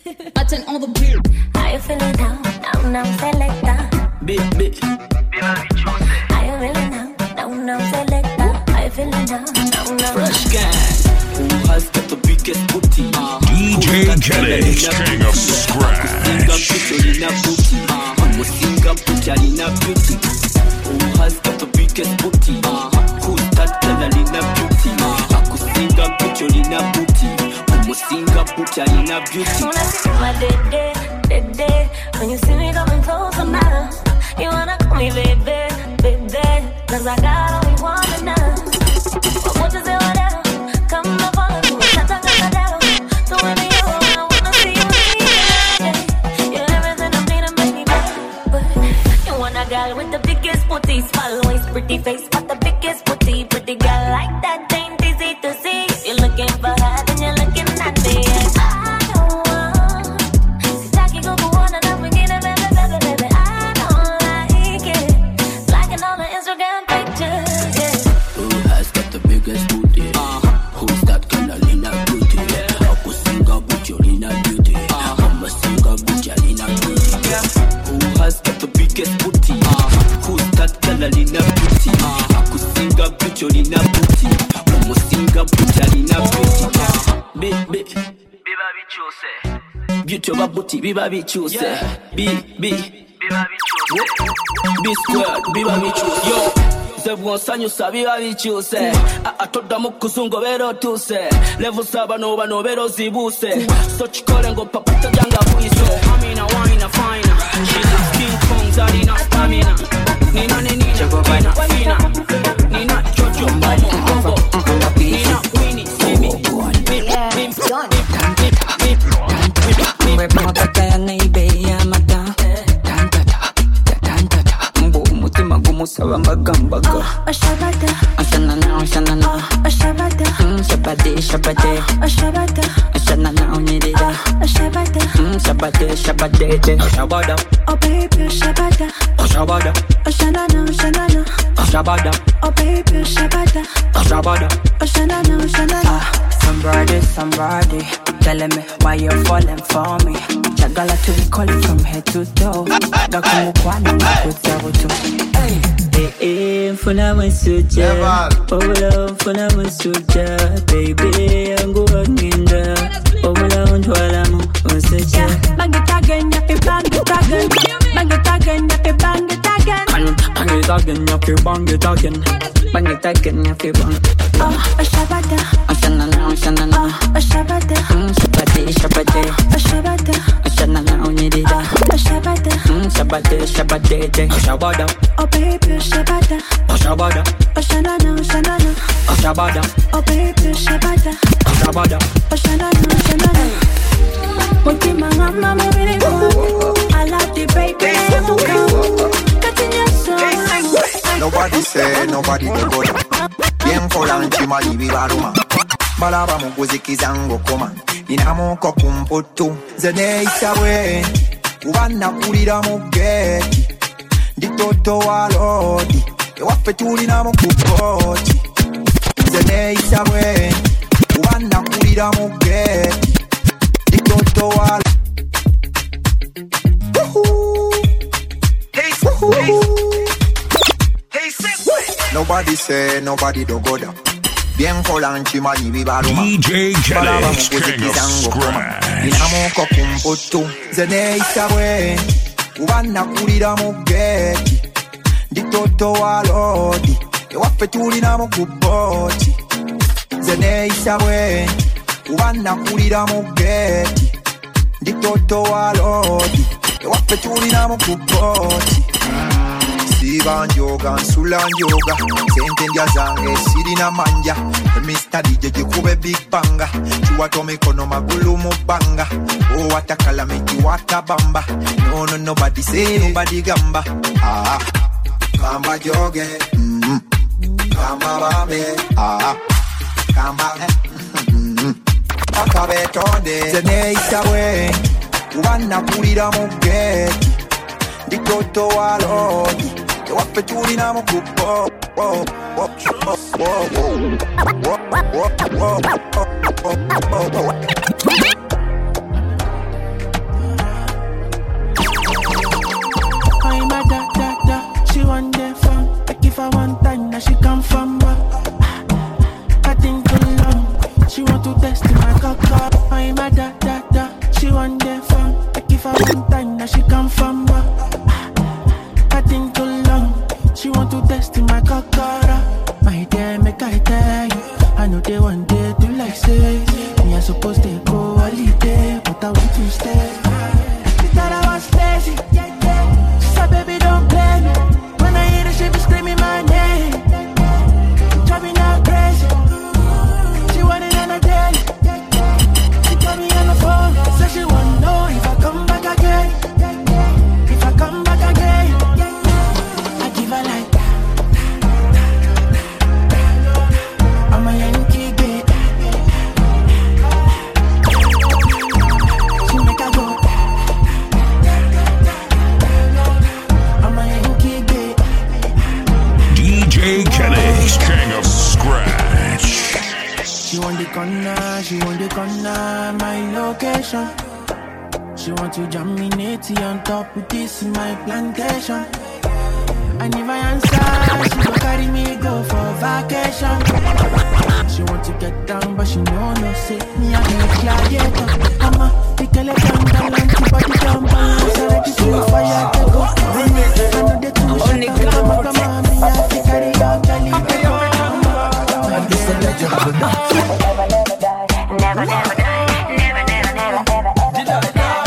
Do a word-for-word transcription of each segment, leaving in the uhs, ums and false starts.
I turn all the beer. How you feeling now? Now, now, selector. Big, big. How you feeling now? Now, now, selector. How you feeling now? Now, now. Fresh gang. Who has got the biggest booty? Uh, D J Kelly's King of Scratch. Who has got the biggest booty? Uh, who's that Carolina beauty? Akusinga Pucholina booty. Umusinga Pucholina beauty. When I see my day, day, day, day, when you see me coming closer now, you wanna call me baby, baby, cause I got all you want now. But what you say, whatever, come up on me, I'm talking about it. So when you I wanna see you again. You're everything I need to make me back. You want a girl with the biggest booty, small waist, pretty face, but the biggest booty, pretty girl like that ain't easy to see. If you're looking for her, then you're looking at me. And I don't want, see, Jackie go go on and I'm beginning, baby, baby, baby. I don't like it, liking all the Instagram pictures, yeah. Who has got the biggest booty? Uh, who's that Carolina beauty? Yeah. Akusinga Pucholina beauty. Uh, Umusinga Pucholina beauty. Yeah. Who has got the biggest booty? Uh, who's that Carolina beauty? Uh, Akusinga Pucholina beauty. Umusinga Pucholina beauty. Uh, big, big. Biba bichuse. Beauty of a booty, biba bichuse. Bi, bi. Biba bichuse. Bi squared, biba bichuse. Yo. Sebwonsanyusa biba bikyuse atodda mu kuzungu obeera otuuse levu saba noba nobeera ozibuse so kikole ng'opapata janga buyise amina wina fina she's King Kong zalina stamina nina nenina nina fina nina jojo momo kombo nina wini simi Musaba magambaga Ashabada Ashanana Ashanana Ashabada Shabade Shabade Ashabada Ashanana Unidida Ashabada Shabade Shabade Ashabada Oh baby Ashabada Ashabada Ashanana Ashanana Ashabada Oh baby Ashabada Ashabada Ashanana Ashanana Somebody, somebody telling me why you're falling for me. Chagala to be calling from head to toe. Gakumukwana kutabutu. Hey, hey, hey, funa masuja. Obula funa masuja. Baby, yangu wakinda. Obula untwala mu masuja. Bang it again, yap it, bang it again. Bang it again, yap it, bang it again. Bang it again, yap it, bang it again. Bang it again, yap it, bang. Oh, Ashabada. Ashanana Ashanana Ashabada Shabade Shabade Ashabada Ashanana Unidida Ashabada Shabade Shabade Ashabada Oh baby Ashabada Ashabada Ashanana Ashanana Ashabada Oh baby Ashabada Ashabada Ashanana Ashanana Mutima ngama mubiri kwa I love the baby Continue so Nobody say, nobody no go down. Bien kolanchi malibi baruma. Balaba muguzi kizango koma. Inamuko kumputu. Zene isawe. Uwana kulira mugeti. Ditoto walodi. Ewafe tulina mukupoti. Zene isawe. Uwana kulira mugeti. Ditoto walodi. Hey, hey. Nobody say, nobody do go down. Bien kolanchi mani bibaruma. D J Kelly's King of Scratch. Inamuko kumputu. Zene isawe. Uwana kulira mugeti. Ditoto walodi. Ewafe tulina mukupoti. Zene isawe. Uwana kulira mugeti. Ditoto walodi. Ewafe tulina mukupoti. Siba njoga, nsula njoga. Sente ndya zange, sirina manja. Mister D J jikube big banga. Chuwato mikono magulu mubanga. Oh watakala meki watabamba. No no nobody say, nobody gamba. Ah, kamba joge. Mm-hmm. Kamba babe. Ah, kamba mm-hmm. Papa betonde. Zene isawe. Uwana kulira mugeti. Ditoto walodi. Ewafe tulina mukupo. Whoa, whoa, whoa, whoa, whoa, whoa, whoa, whoa, whoa, whoa. come like say me I supposed to go holiday, but I want to stay. She thought I was lazy. She said, baby, don't play me. When I hear the shit, be screaming my name. Driving her crazy. She wanted on a daily. She called me on the phone. Said she wanna know if I come back again. If I come back again, I give her like that. I'm a Yankee bitch. She make her go. I'm a Yankee bitch. D J Kelly's King of Scratch. She want the corner, she want the corner, my location. She want to jam me natty on top with this in my plantation. And if I answer, she gon' carry me go for vacation. She want to get down, but she know no say me a be gladiator. I'm a pick a leg and balance, keep body down, balance. Already to fire, take go. I know they too shit, I'm a mama, me a fi carry out the lead. Never, never die, never, never die, never, never, never, never, never, never die.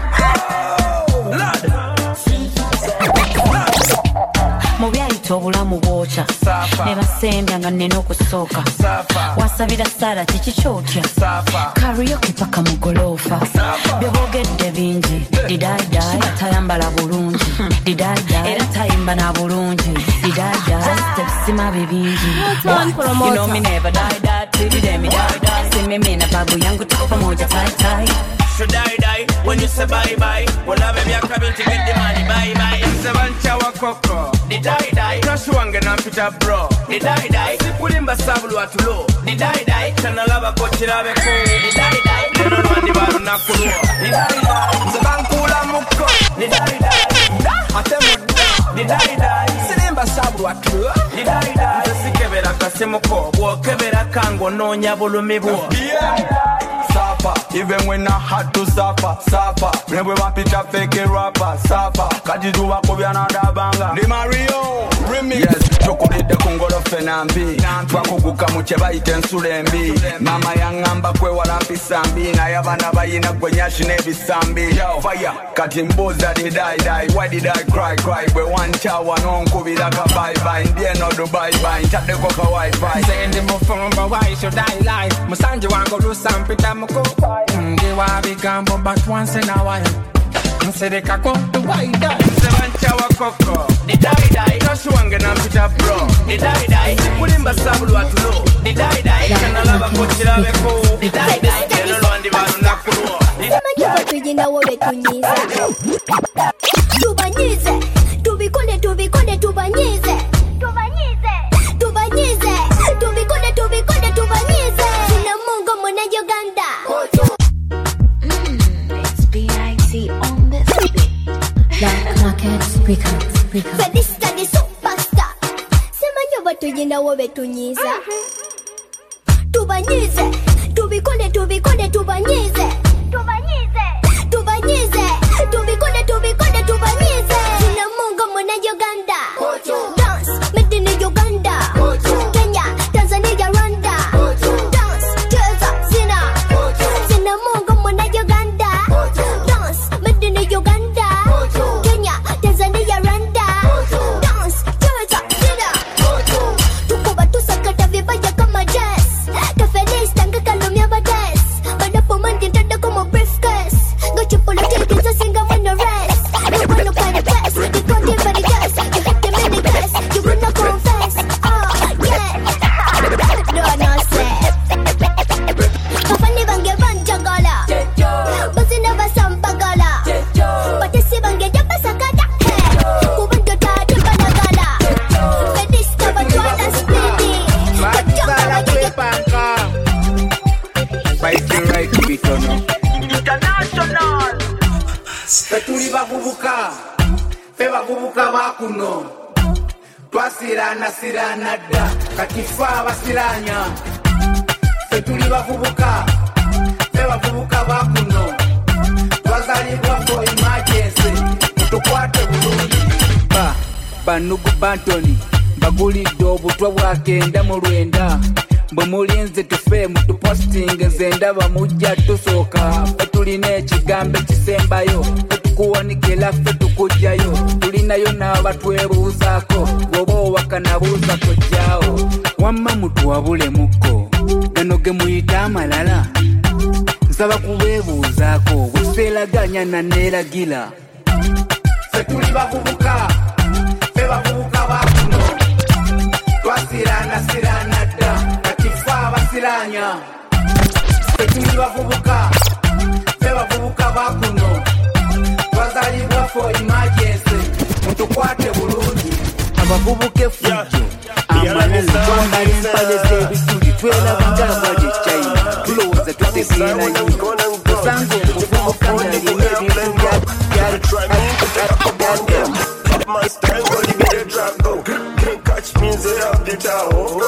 Mubyayita obulamu bwokya ne basembya nga nnina okusooka wasabira sala kiki kyotya karaoke paka mu goloofa bye boogedde bingi didaidai tayambala bulungi didaidai era tayimba na bulungi didaidai tebisima bibingi you know me never die that baby dem me die die see me me na babu yangu tuko pamoja tight tight. Should I die when you say bye bye? Well, I be a coming to get the money bye bye. Seven chawa koko. Did I die? Crash one get up it up bro. Did I die? Sipulimba sabulu atulo. Did I die? Chana lava kochi lave ko. Did I die? Kono nwandi baru nakulu. Did I die? Zakankula muko. Did I die? Atemu. Did I die? Silimba sabulu atulo. Did I die? Sikebera kasimuko. Wokebera kango no nyabulumi buo. Suffer, even when I had to suffer, suffer. When we want picture fake a rapper, suffer. Kaji do a kobi another banger. The Mario remix. Yes, chocolate the Kongolo Fenambi. Twakuguka mucheba iten sulembi. Mama yangamba kwe walampi sambi. Na yabana bayina kwenyashi nebi sambi. Yo, fire, katimboza did I die? Why did I cry, cry? We one chawa non kubi laka bye bye. Ndiye no do bye bye. Chate koka wi-fi. Saying the more phone, but why should I lie? Musanji wango do some pita. They want be gamble, but once in a while. Say they can go to white die. Seven chawa koko. They die die. Crash one get up it up bro. They die die. Sipulimba sabulu atulo. They die die. Chana lava kochi lave ko. They die die. Kono nwandi baru nakulu. Sema tujina wobe tunyize. Tubanyize. Tubikole tubikole tubanyize. Tubanyize. Tubanyize. Tubikole tubikole tubanyize. Sina mungo mwana Uganda. Black market speaker, speaker. Fedista ni superstar. Sema nyoba tujina wobe tunyiza. Tubanyize. Tubikole tubikole tubanyize. Tubanyize. Tubanyize. Tubikole tubikole tubanyize. Sina mungo mwana Uganda. Dance made in Uganda. Kenya, Tanzania, Rwanda. Dance, cheza, sina. Sina mungo mwana Uganda. Dance made in Uganda. Kenya, Tanzania, Rwanda. Dance, cheza, sina. Tuko batu sakata vibaya kama jazz. Kafelis tanga kalumia badas. Badapo mandi tada como briefcase. Gochi politics a singa wanna rest. You wanna find the best. You can't give any gas. You hit the mini gas. You wanna confess. Oh yeah. No no say. Kafani bange banjagala. Basina basampagala. Batisi bange japa sakata. Kubando tadi banagala. Fedista batwana speedy. Kachanga bange Panka. Fight the right to be turned on. International. Petuli bakubuka. Fe bakubuka bakuno. Twasirana sirana da. Katifa basiranya. Petuli bakubuka. Fe bakubuka bakuno. Twazalibwa for emergency. Tukwate bulungi. Ba, banugu bantoni. Bagulidde obutwa bwagenda mu lwenda. Bwe mulinze tufe mutuposting zendaba mujja tusooka fe tulina ekigambo ekisembayo fe tukuwanikira fe tukujjayo tulinayo n'abatwebuuzaako bw'oba owakanabuuza kojjaawo wamma mutuwabulemu gano ge muyita amalala nsaba kubeebuuzaako bweseeraganya naneeragira fe tuli bavubuka fe bavubuka bakuno twasirana sirana dda katifa abasiranya fe tuli bavubuka fe bavubuka bakuno twazalibwa for emergency mutukwate bulungi abavubuka efujjo amalala twambala empale z'ebituli twelabanga abali China tulowooza tutegeerayo osanga omuvubuka nalina ebintu bya my style, go give me the drop, go. Can't catch me, say up the tower.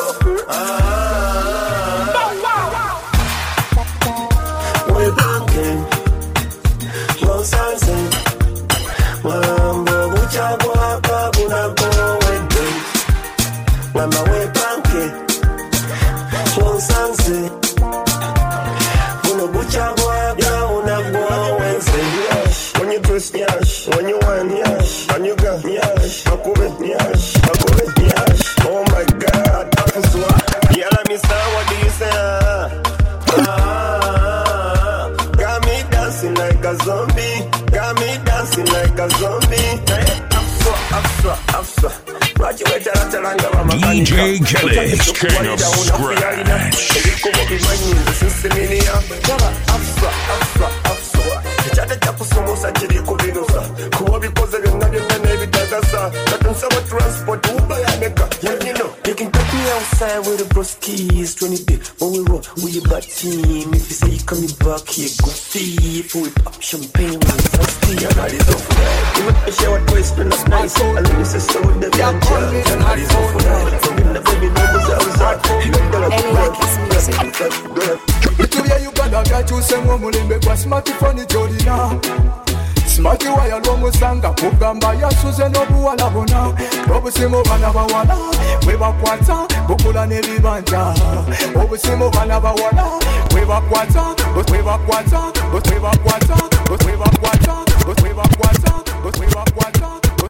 We're banking, no sunset. Mambo, mucha guapa, una go wedding. Mama, we're banking, no sunset. Una mucha guapa, una go Wednesday. When you twist, yash, when you want, yash. Yash, Akube, Yash, Akube, Yash. Oh my God, that's what. Yalla, mister, what do you say? Ah, got me dancing like a zombie. Got me dancing like a zombie. Afsa, afsa, afsa. D J Kelly's King of Scratch. Transport, Uber, yeah, you know, you can take me outside with the broskies, twenty big, when we roll, we a bad team. If you say you coming back here, go see. If we pop champagne, we thirsty, and I is off that. You make me share what waist, when it's nice, and let me say so with the ganja, and I is off that. From him, the baby numbers, I was out. Itu ya Uganda, gachuse mulimbe kwa smartphone jolina. Smart wire lomusanga kugamba yasuze n'obuwala bona obusimu bana bawala we bakwata bukula n'ebibanja obusimu bana bawala we bakwata we bakwata we bakwata we bakwata we bakwata we bakwata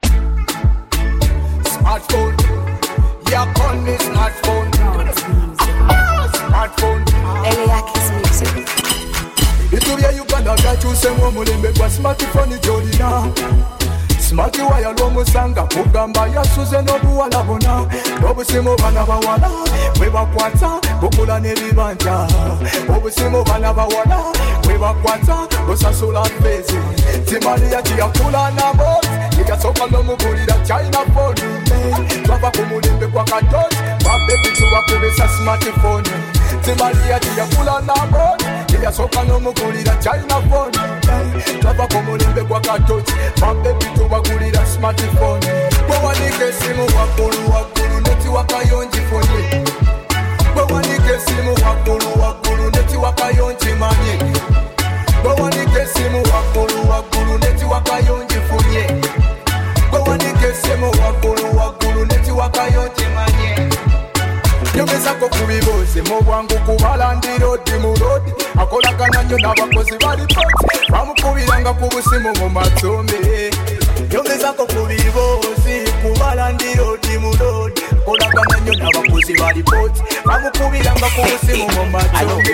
smartphone yeah call me smartphone smartphone Eliakis music. Itu bya Uganda gachuse mulimbe kwa smartphone jolina. Smart wire lomusanga kugamba yasuze n'obuwala bona obusimu bana bawala we bakwata bukula n'ebibanja obusimu bana bawala we bakwata osasula mpezi timali yati yakula nabo ikasoka n'omugulira China phone twava ku mulimbe kwa katot babebi tuwakubisa smartphone timali yati yakula nabo ikasoka n'omugulira China phone twava ku mulimbe kwa katot babebi tuwakubisa smartphone bwewanike simu waggulu waggulu neti wakayonji fonye bwewanike simu waggulu waggulu neti wakayonji manye bwewanike simu waggulu waggulu neti wakayonji fonye bwewanike simu waggulu waggulu neti wakayonji manye yomezako kubibuuzi mu bwangu kubalandira odi mu lodi akolagana nnyo n'abakozi bali poti bamukubiranga ku busimu mu matumbi yomezako kubibuuzi kubalandira odi mu lodi akolagana nnyo n'abakozi bali poti bamukubiranga ku busimu mu matumbi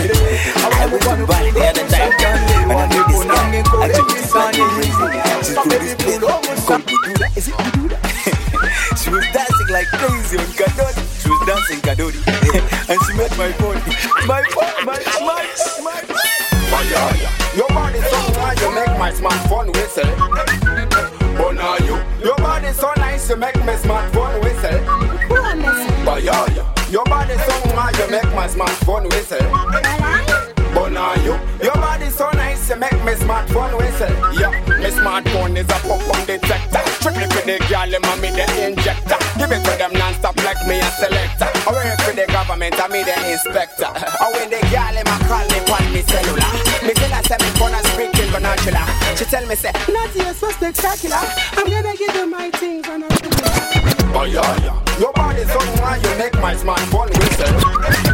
She was dancing like crazy on Kadodi. She was dancing Kadodi. And she met my phone. My phone, my, my, my phone. Your body so nice, you make my smartphone whistle. Oh, now you. Your body so nice, you make my smartphone whistle. Oh, yeah, yeah. Your body so nice, you make my smartphone whistle. Oh, now you. Your body so nice, you make my smartphone whistle. Yeah, my smartphone is a pop-on detector. Strictly for the girl, I'm me the injector. Give it to them non-stop like me a selector. I work for the government, I'm me the inspector. Or when the girl, I'm call me on me cellular. Me tell her, say me gonna speak in vernacular. She tell me, say, not you, so spectacular. I'm gonna give you my things vernacular. Oh, yeah, yeah. Your body so nice, you make my smartphone whistle.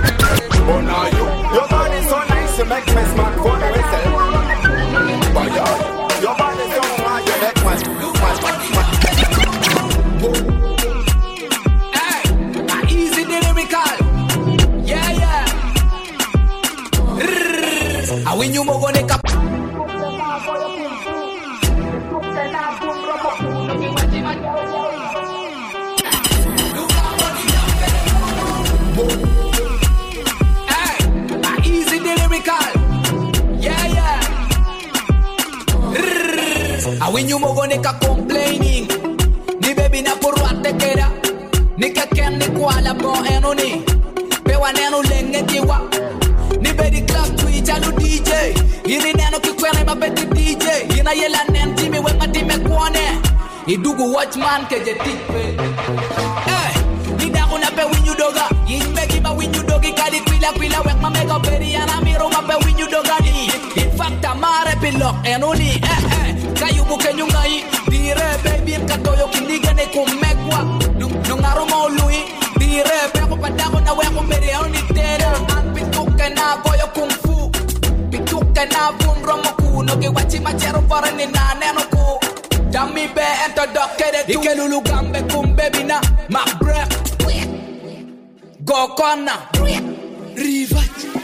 you make me smart phone whistle. But yo, your body so hard, you make me smart, smart. Hey, easy lyrical. Yeah, yeah. I win you more gonna cap. Hey, easy lyrical. Yeah, yeah. I win you more gonna cap complaining. Ni baby na porwate kera. Ni kaken ni kwala bon enoni. Pewa neno lenge tiwa. Ni baby club tweet alu D J. Ini neno kikwene mabeti D J. Ina yela nen timi we matime kwane. Idugu watchman keje tikpe. Eh, ida kuna pe winyu doga. Yin megi ma winyu dogi kadi kwila kwila wek ma mega beri ana miro ma pe winyu doga di. In fact amare pilok enoni. Eh eh, kayu buke nyungai. Dire baby katoyo kindiga ne kumekwa. Nungaro mo lui. Dire pe ko padako na we ko beri oni tere. An pituke na koyo kung fu. Pituke na bunro mo kuno ke wachi machero para ni na neno ko. Dami be ento dokere tu Ike lulu gambe kumbe bina Mac break Go kona Rivat